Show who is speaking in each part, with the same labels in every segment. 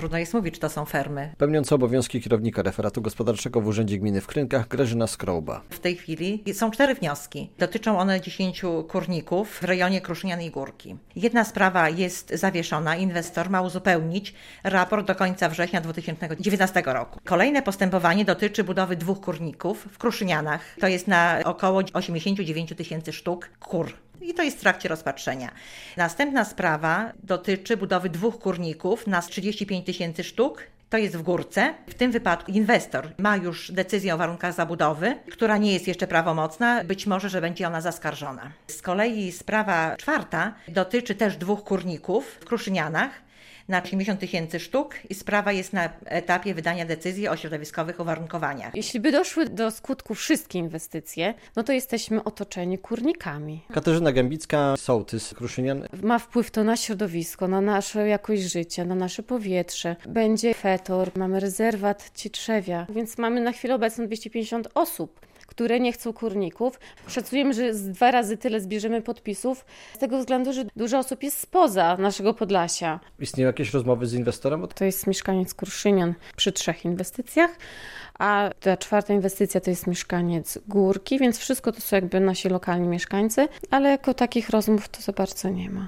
Speaker 1: Trudno jest mówić, czy to są fermy.
Speaker 2: Pełniąca obowiązki kierownika referatu gospodarczego w Urzędzie Gminy w Krynkach Grażyna Skrołba.
Speaker 1: W tej chwili są 4 wnioski. Dotyczą one 10 kurników w rejonie Kruszynian i Górki. Jedna sprawa jest zawieszona. Inwestor ma uzupełnić raport do końca września 2019 roku. Kolejne postępowanie dotyczy budowy 2 kurników w Kruszynianach. To jest na około 89 000 sztuk kur. I to jest w trakcie rozpatrzenia. Następna sprawa dotyczy budowy 2 kurników na 35 000 sztuk. To jest w Górce. W tym wypadku inwestor ma już decyzję o warunkach zabudowy, która nie jest jeszcze prawomocna. Być może, że będzie ona zaskarżona. Z kolei sprawa 4 dotyczy też 2 kurników w Kruszynianach na 80 000 sztuk i sprawa jest na etapie wydania decyzji o środowiskowych uwarunkowaniach.
Speaker 3: Jeśli by doszły do skutku wszystkie inwestycje, no to jesteśmy otoczeni kurnikami.
Speaker 2: Katarzyna Gębicka, sołtys Kruszynian.
Speaker 3: Ma wpływ to na środowisko, na naszą jakość życia, na nasze powietrze. Będzie fetor, mamy rezerwat Cietrzewia, więc mamy na chwilę obecną 250 osób, które nie chcą kurników. Szacujemy, że z 2 razy tyle zbierzemy podpisów, z tego względu, że dużo osób jest spoza naszego Podlasia.
Speaker 2: Istnieją jakieś rozmowy z inwestorem?
Speaker 3: To jest mieszkaniec Kruszynian przy 3 inwestycjach, a ta 4 inwestycja to jest mieszkaniec Górki, więc wszystko to są jakby nasi lokalni mieszkańcy, ale jako takich rozmów to za bardzo nie ma.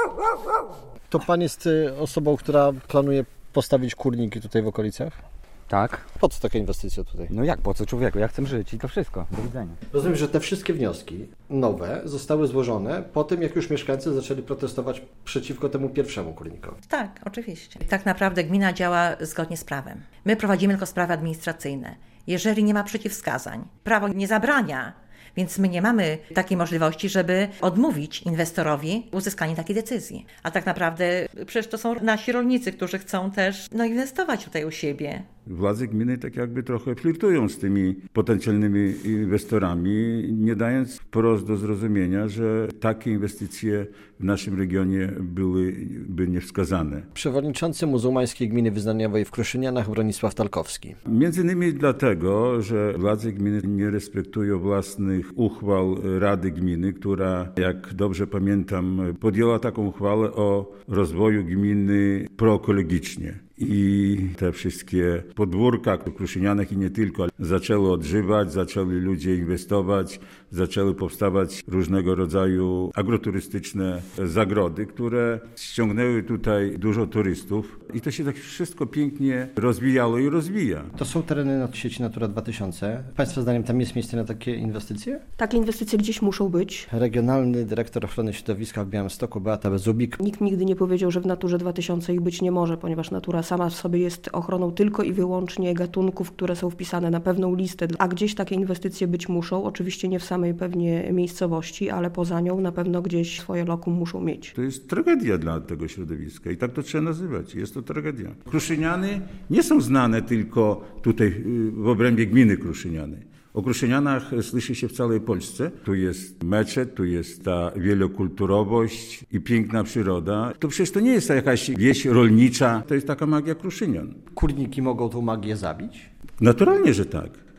Speaker 2: To pan jest osobą, która planuje postawić kurniki tutaj w okolicach?
Speaker 4: Tak.
Speaker 2: Po co taka inwestycja tutaj?
Speaker 4: No jak po co człowieku? Ja chcę żyć i to wszystko. Do widzenia.
Speaker 2: Rozumiem, że te wszystkie wnioski nowe zostały złożone po tym, jak już mieszkańcy zaczęli protestować przeciwko temu pierwszemu kurnikowi.
Speaker 1: Tak, oczywiście. Tak naprawdę gmina działa zgodnie z prawem. My prowadzimy tylko sprawy administracyjne. Jeżeli nie ma przeciwwskazań, prawo nie zabrania, więc my nie mamy takiej możliwości, żeby odmówić inwestorowi uzyskania takiej decyzji. A tak naprawdę przecież to są nasi rolnicy, którzy chcą też inwestować tutaj u siebie.
Speaker 5: Władze gminy tak jakby trochę flirtują z tymi potencjalnymi inwestorami, nie dając wprost do zrozumienia, że takie inwestycje w naszym regionie byłyby niewskazane.
Speaker 2: Przewodniczący muzułmańskiej gminy wyznaniowej w Kruszynianach Bronisław Talkowski.
Speaker 5: Między innymi dlatego, że władze gminy nie respektują własnych uchwał Rady Gminy, która, jak dobrze pamiętam, podjęła taką uchwałę o rozwoju gminy proekologicznie. I te wszystkie podwórka w Kruszynianach i nie tylko zaczęły odżywać, zaczęli ludzie inwestować, zaczęły powstawać różnego rodzaju agroturystyczne zagrody, które ściągnęły tutaj dużo turystów i to się tak wszystko pięknie rozwijało i rozwija.
Speaker 2: To są tereny sieci Natura 2000. Państwa zdaniem tam jest miejsce na takie inwestycje?
Speaker 6: Takie inwestycje gdzieś muszą być.
Speaker 2: Regionalny dyrektor ochrony środowiska w Białymstoku Beata Bezubik.
Speaker 6: Nikt nigdy nie powiedział, że w Naturze 2000 ich być nie może, ponieważ natura sama w sobie jest ochroną tylko i wyłącznie gatunków, które są wpisane na pewną listę, a gdzieś takie inwestycje być muszą, oczywiście nie w samej pewnie miejscowości, ale poza nią na pewno gdzieś swoje lokum muszą mieć.
Speaker 5: To jest tragedia dla tego środowiska i tak to trzeba nazywać. Jest to tragedia. Kruszyniany nie są znane tylko tutaj w obrębie gminy Kruszyniany. O Kruszynianach słyszy się w całej Polsce. Tu jest meczet, tu jest ta wielokulturowość i piękna przyroda. To przecież to nie jest jakaś wieś rolnicza, to jest taka magia Kruszynian.
Speaker 2: Kurniki mogą tą magię zabić?
Speaker 5: Naturalnie, że tak.